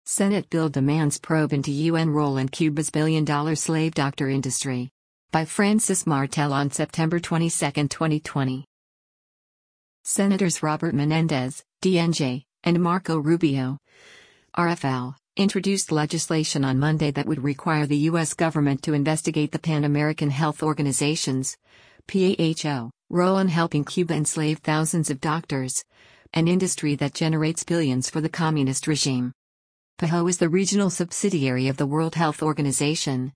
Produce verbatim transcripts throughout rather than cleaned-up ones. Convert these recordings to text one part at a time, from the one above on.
Senate bill demands probe into U N role in Cuba's billion-dollar slave doctor industry. By Francis Martel on September twenty-second, twenty twenty. Senators Robert Menendez, D N J, and Marco Rubio, R F L, introduced legislation on Monday that would require the U S government to investigate the Pan American Health Organization's P A H O role in helping Cuba enslave thousands of doctors, an industry that generates billions for the communist regime. P A H O is the regional subsidiary of the World Health Organization,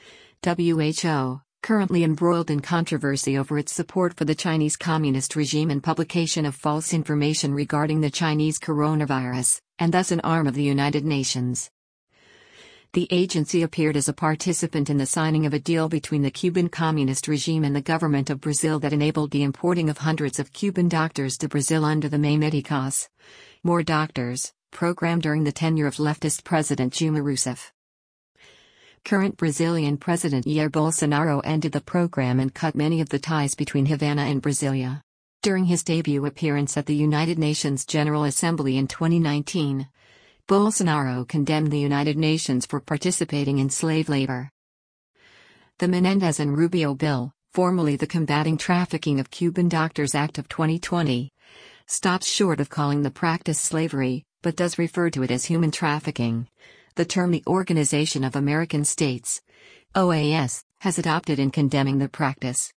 W H O, currently embroiled in controversy over its support for the Chinese Communist regime and publication of false information regarding the Chinese coronavirus, and thus an arm of the United Nations. The agency appeared as a participant in the signing of a deal between the Cuban Communist regime and the government of Brazil that enabled the importing of hundreds of Cuban doctors to Brazil under the Más Médicos, More Doctors, program during the tenure of leftist President Dilma Rousseff. Current Brazilian President Jair Bolsonaro ended the program and cut many of the ties between Havana and Brasilia. During his debut appearance at the United Nations General Assembly in twenty nineteen, Bolsonaro condemned the United Nations for participating in slave labor. The Menendez and Rubio bill, formerly the Combating Trafficking of Cuban Doctors Act of twenty twenty, stops short of calling the practice slavery, but does refer to it as human trafficking, the term the Organization of American States, O A S, has adopted in condemning the practice.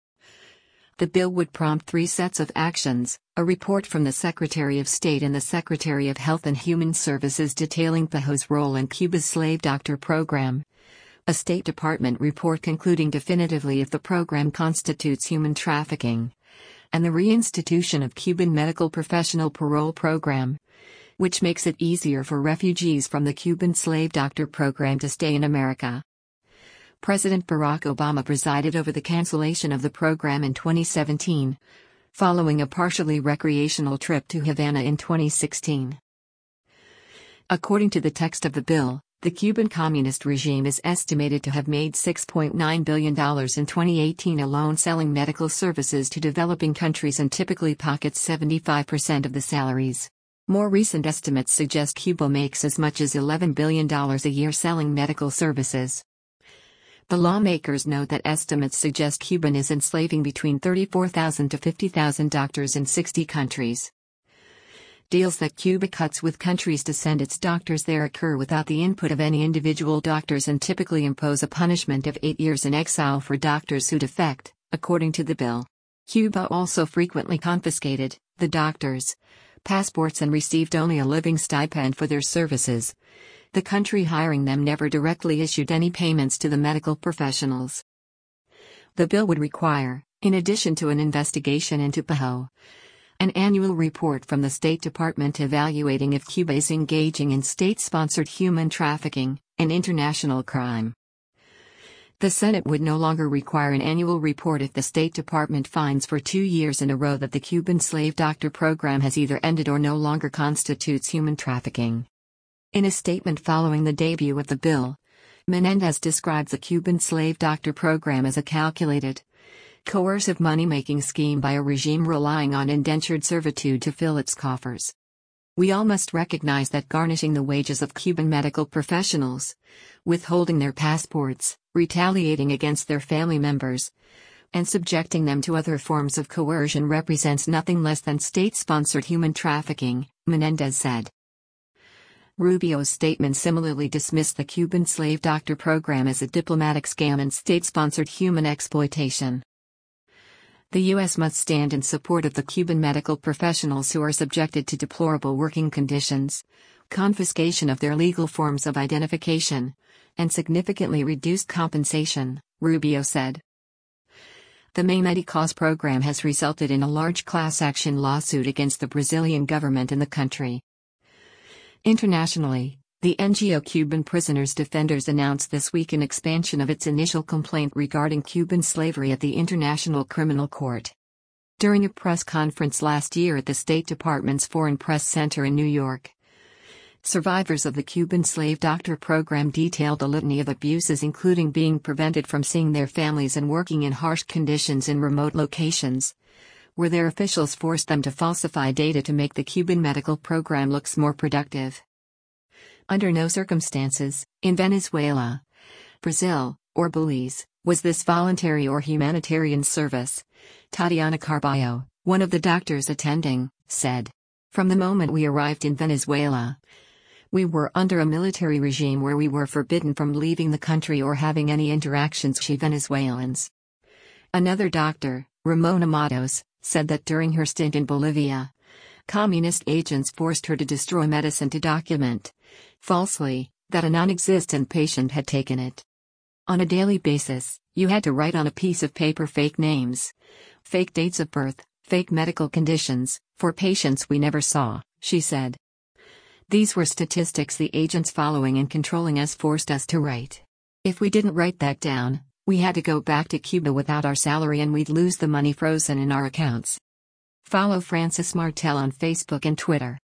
The bill would prompt three sets of actions: a report from the Secretary of State and the Secretary of Health and Human Services detailing P A H O's role in Cuba's slave doctor program, a State Department report concluding definitively if the program constitutes human trafficking, and the reinstitution of Cuban Medical Professional Parole Program, which makes it easier for refugees from the Cuban slave doctor program to stay in America. President Barack Obama presided over the cancellation of the program in twenty seventeen, following a partially recreational trip to Havana in twenty sixteen. According to the text of the bill, the Cuban Communist regime is estimated to have made six point nine billion dollars in twenty eighteen alone selling medical services to developing countries and typically pockets seventy-five percent of the salaries. More recent estimates suggest Cuba makes as much as eleven billion dollars a year selling medical services. The lawmakers note that estimates suggest Cuba is enslaving between thirty-four thousand to fifty thousand doctors in sixty countries. Deals that Cuba cuts with countries to send its doctors there occur without the input of any individual doctors and typically impose a punishment of eight years in exile for doctors who defect, according to the bill. Cuba also frequently confiscated the doctors' passports and received only a living stipend for their services. The country hiring them never directly issued any payments to the medical professionals. The bill would require, in addition to an investigation into P A H O, an annual report from the State Department evaluating if Cuba is engaging in state-sponsored human trafficking, an international crime. The Senate would no longer require an annual report if the State Department finds for two years in a row that the Cuban slave doctor program has either ended or no longer constitutes human trafficking. In a statement following the debut of the bill, Menendez described the Cuban slave doctor program as a calculated, coercive money-making scheme by a regime relying on indentured servitude to fill its coffers. We all must recognize that garnishing the wages of Cuban medical professionals, withholding their passports, retaliating against their family members, and subjecting them to other forms of coercion represents nothing less than state-sponsored human trafficking, Menendez said. Rubio's statement similarly dismissed the Cuban slave doctor program as a diplomatic scam and state-sponsored human exploitation. The U S must stand in support of the Cuban medical professionals who are subjected to deplorable working conditions, confiscation of their legal forms of identification, and significantly reduced compensation, Rubio said. The Más Médicos program has resulted in a large class action lawsuit against the Brazilian government and the country. Internationally, the N G O Cuban Prisoners Defenders announced this week an expansion of its initial complaint regarding Cuban slavery at the International Criminal Court. During a press conference last year at the State Department's Foreign Press Center in New York, survivors of the Cuban slave doctor program detailed a litany of abuses, including being prevented from seeing their families and working in harsh conditions in remote locations, where their officials forced them to falsify data to make the Cuban medical program look more productive. Under no circumstances, in Venezuela, Brazil, or Belize, was this voluntary or humanitarian service. Tatiana Carballo, one of the doctors attending, said. From the moment we arrived in Venezuela, we were under a military regime where we were forbidden from leaving the country or having any interactions with Venezuelans. Another doctor, Ramona Matos, said that during her stint in Bolivia, communist agents forced her to destroy medicine to document, falsely, that a non-existent patient had taken it. On a daily basis, you had to write on a piece of paper fake names, fake dates of birth, fake medical conditions, for patients we never saw, she said. These were statistics the agents following and controlling us forced us to write. If we didn't write that down, we had to go back to Cuba without our salary and we'd lose the money frozen in our accounts. Follow Frances Martel on Facebook and Twitter.